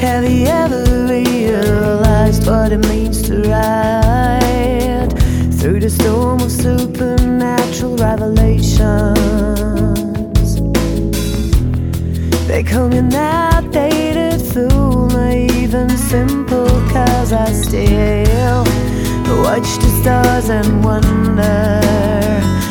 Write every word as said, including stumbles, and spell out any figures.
Have you ever realized what it means to ride through the storm of supernatural revelations? They call me an outdated fool, naive and simple, cause I still watch the stars and wonder